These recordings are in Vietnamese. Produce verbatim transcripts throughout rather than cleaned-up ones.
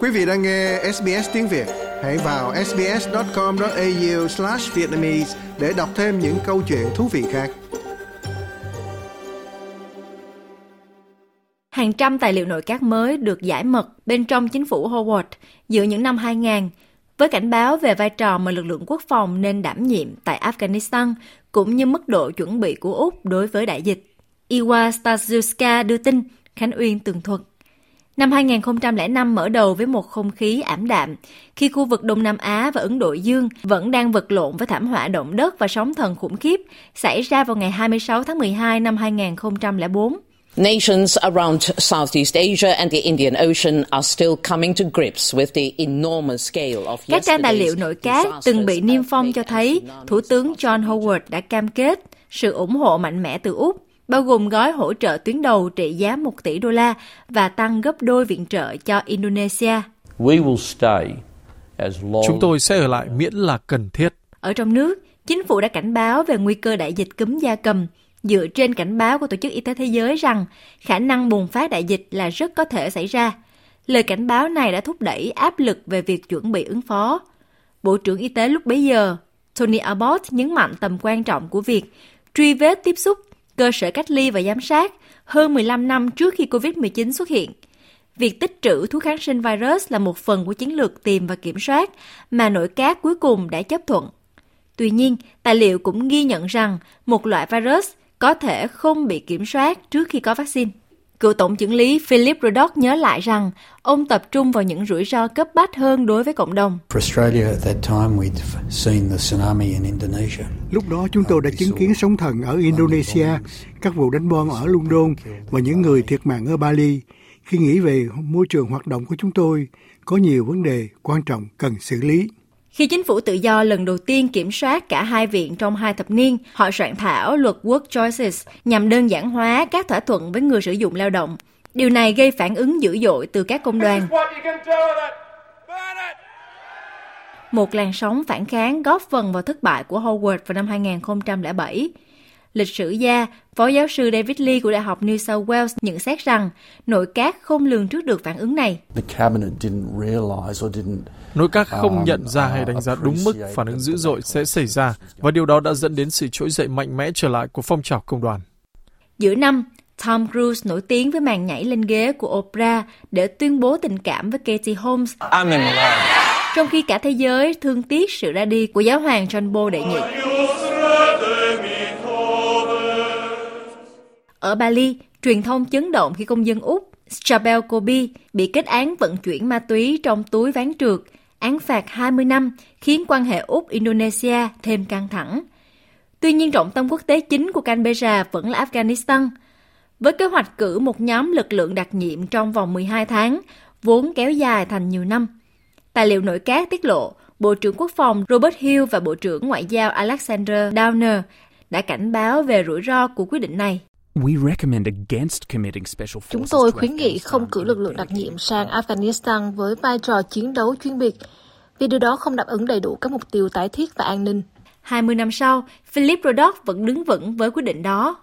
Quý vị đang nghe ét bê ét tiếng Việt. Hãy vào sbs chấm com chấm a u slash vietnamese để đọc thêm những câu chuyện thú vị khác. Hàng trăm tài liệu nội các mới được giải mật bên trong chính phủ Howard giữa những năm hai nghìn, với cảnh báo về vai trò mà lực lượng quốc phòng nên đảm nhiệm tại Afghanistan, cũng như mức độ chuẩn bị của Úc đối với đại dịch. Iwa Stazuska đưa tin, Khánh Uyên tường thuật. Năm hai nghìn không trăm lẻ năm mở đầu với một không khí ảm đạm, khi khu vực Đông Nam Á và Ấn Độ Dương vẫn đang vật lộn với thảm họa động đất và sóng thần khủng khiếp xảy ra vào ngày hai mươi sáu tháng mười hai năm hai nghìn không trăm lẻ bốn. Nations around Southeast Asia and the Indian Ocean are still coming to grips with the enormous scale of Các trang tài liệu nội các từng bị niêm phong cho thấy Thủ tướng John Howard đã cam kết sự ủng hộ mạnh mẽ từ Úc, bao gồm gói hỗ trợ tuyến đầu trị giá một tỷ đô la và tăng gấp đôi viện trợ cho Indonesia. Chúng tôi sẽ ở lại miễn là cần thiết. Ở trong nước, chính phủ đã cảnh báo về nguy cơ đại dịch cúm gia cầm, dựa trên cảnh báo của Tổ chức Y tế Thế giới rằng khả năng bùng phát đại dịch là rất có thể xảy ra. Lời cảnh báo này đã thúc đẩy áp lực về việc chuẩn bị ứng phó. Bộ trưởng Y tế lúc bấy giờ, Tony Abbott, nhấn mạnh tầm quan trọng của việc truy vết tiếp xúc, cơ sở cách ly và giám sát hơn mười lăm năm trước khi covid mười chín xuất hiện. Việc tích trữ thuốc kháng sinh virus là một phần của chiến lược tìm và kiểm soát mà nội các cuối cùng đã chấp thuận. Tuy nhiên, tài liệu cũng ghi nhận rằng một loại virus có thể không bị kiểm soát trước khi có vaccine. Cựu Tổng chưởng lý Philip Ruddock nhớ lại rằng ông tập trung vào những rủi ro cấp bách hơn đối với cộng đồng. Lúc đó chúng tôi đã chứng kiến sóng thần ở Indonesia, các vụ đánh bom ở London và những người thiệt mạng ở Bali. Khi nghĩ về môi trường hoạt động của chúng tôi, có nhiều vấn đề quan trọng cần xử lý. Khi chính phủ tự do lần đầu tiên kiểm soát cả hai viện trong hai thập niên, họ soạn thảo luật Work Choices nhằm đơn giản hóa các thỏa thuận với người sử dụng lao động. Điều này gây phản ứng dữ dội từ các công đoàn. Một làn sóng phản kháng góp phần vào thất bại của Howard vào năm hai nghìn không trăm lẻ bảy. Lịch sử gia, Phó giáo sư David Lee của Đại học New South Wales nhận xét rằng nội các không lường trước được phản ứng này. Nội các không nhận ra hay đánh giá đúng mức phản ứng dữ dội sẽ xảy ra, và điều đó đã dẫn đến sự trỗi dậy mạnh mẽ trở lại của phong trào công đoàn. Giữa năm, Tom Cruise nổi tiếng với màn nhảy lên ghế của Oprah để tuyên bố tình cảm với Katie Holmes, trong khi cả thế giới thương tiếc sự ra đi của giáo hoàng John Paul đệ nhị. Ở Bali, truyền thông chấn động khi công dân Úc Chabel Kobi bị kết án vận chuyển ma túy trong túi ván trượt, án phạt hai mươi năm, khiến quan hệ Úc-Indonesia thêm căng thẳng. Tuy nhiên, trọng tâm quốc tế chính của Canberra vẫn là Afghanistan. Với kế hoạch cử một nhóm lực lượng đặc nhiệm trong vòng mười hai tháng, vốn kéo dài thành nhiều năm. Tài liệu nội các tiết lộ, Bộ trưởng Quốc phòng Robert Hill và Bộ trưởng Ngoại giao Alexander Downer đã cảnh báo về rủi ro của quyết định này. Chúng tôi khuyến nghị không cử lực lượng đặc nhiệm sang Afghanistan với vai trò chiến đấu chuyên biệt, vì điều đó không đáp ứng đầy đủ các mục tiêu tái thiết và an ninh. hai mươi năm sau, Philip Ruddock vẫn đứng vững với quyết định đó.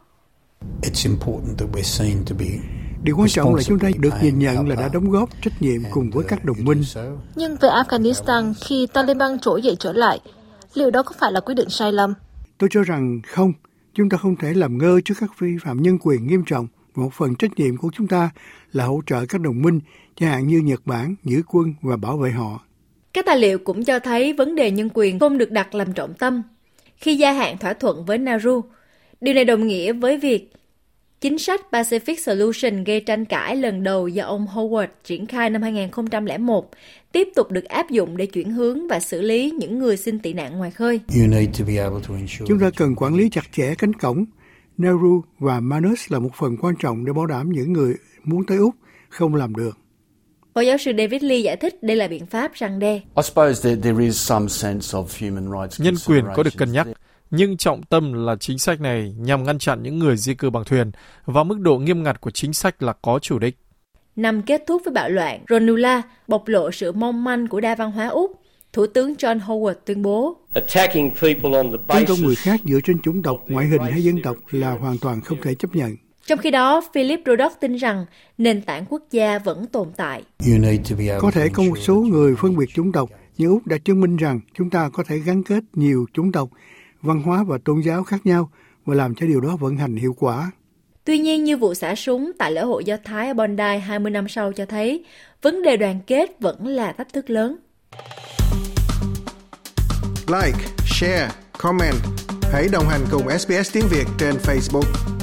Điều quan trọng là chúng ta được nhìn nhận là đã đóng góp trách nhiệm cùng với các đồng minh. Nhưng về Afghanistan, khi Taliban trỗi dậy trở lại, liệu đó có phải là quyết định sai lầm? Tôi cho rằng không. Chúng ta không thể làm ngơ trước các vi phạm nhân quyền nghiêm trọng. Một phần trách nhiệm của chúng ta là hỗ trợ các đồng minh, chẳng hạn như Nhật Bản, giữ quân và bảo vệ họ. Các tài liệu cũng cho thấy vấn đề nhân quyền không được đặt làm trọng tâm. Khi gia hạn thỏa thuận với Nauru, điều này đồng nghĩa với việc chính sách Pacific Solution gây tranh cãi lần đầu do ông Howard triển khai năm hai nghìn không trăm lẻ một tiếp tục được áp dụng để chuyển hướng và xử lý những người xin tị nạn ngoài khơi. Chúng ta cần quản lý chặt chẽ cánh cổng. Nauru và Manus là một phần quan trọng để bảo đảm những người muốn tới Úc không làm được. Phó giáo sư David Lee giải thích đây là biện pháp răn đe. Nhân quyền có được cân nhắc, nhưng trọng tâm là chính sách này nhằm ngăn chặn những người di cư bằng thuyền, và mức độ nghiêm ngặt của chính sách là có chủ đích. Năm kết thúc với bạo loạn, Ronula bộc lộ sự mong manh của đa văn hóa Úc. Thủ tướng John Howard tuyên bố, tấn công người khác dựa trên chủng tộc, ngoại hình hay dân tộc là hoàn toàn không thể chấp nhận. Trong khi đó, Philip Ruddock tin rằng nền tảng quốc gia vẫn tồn tại. Có thể có một số người phân biệt chủng tộc, nhưng Úc đã chứng minh rằng chúng ta có thể gắn kết nhiều chủng tộc, văn hóa và tôn giáo khác nhau và làm cho điều đó vận hành hiệu quả. Tuy nhiên, như vụ xả súng tại lễ hội Do Thái ở Bondi hai mươi năm sau cho thấy, vấn đề đoàn kết vẫn là thách thức lớn. Like, share, comment. Hãy đồng hành cùng ét bê ét Tiếng Việt trên Facebook.